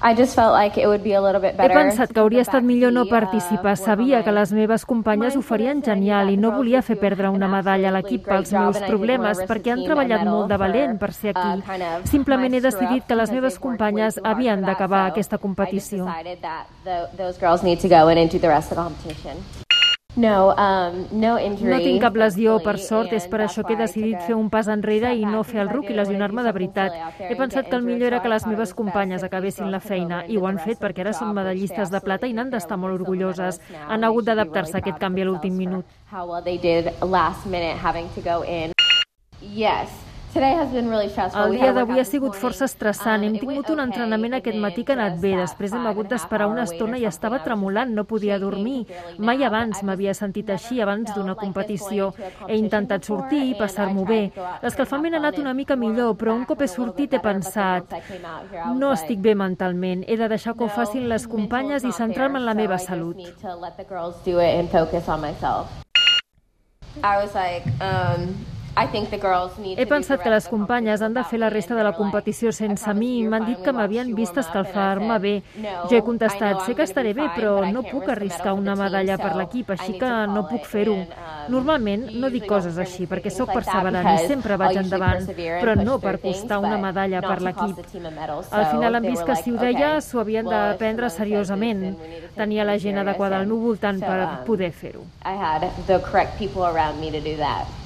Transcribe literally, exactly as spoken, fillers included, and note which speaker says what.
Speaker 1: I just felt like it would be a little bit
Speaker 2: He
Speaker 1: better.
Speaker 2: pensat que hauria estat millor no participar. Sabia que les meves companyes ho farien genial i no volia fer perdre una medalla a l'equip pels meus problemes, perquè han treballat molt de valent per ser aquí. Simplement he decidit que les meves companyes havien d'acabar aquesta competició.
Speaker 1: No, um, no injury.
Speaker 2: No tinc cap lesió, per sort, és per això que he decidit fer un pas enrere i no fer el ruc i lesionar-me de veritat. He pensat que el millor era que les meves companyes acabessin la feina, i ho han fet perquè ara són medallistes de plata i n'han d'estar molt orgulloses. Han hagut d'adaptar-se a aquest canvi a l'últim minut.
Speaker 1: Yes.
Speaker 2: El dia d'avui ha sigut força estressant. Hem tingut un entrenament aquest matí que ha anat bé. Després hem hagut d'esperar una estona i estava tremolant, no podia dormir. Mai abans m'havia sentit així, abans d'una competició. He intentat sortir i passar-m'ho bé. L'escalfament ha anat una mica millor, però un cop he sortit he pensat no estic bé mentalment, he de deixar que ho facin les companyes i centrar-me en la meva salut.
Speaker 1: I was like, um...
Speaker 2: He pensat que les companyes han de fer la resta de la competició sense mi i m'han dit que m'havien vist escalfar-me bé. Jo he contestat, sé que estaré bé, però no puc arriscar una medalla per l'equip, així que no puc fer-ho. Normalment no dic coses així, perquè sóc perseverant i sempre vaig endavant, però no per costar una medalla per l'equip. Al final han vist que si ho deia s'ho havien de prendre seriosament. Tenia la gent adequada al meu voltant per poder fer-ho.
Speaker 1: I had the correct people around me to do that.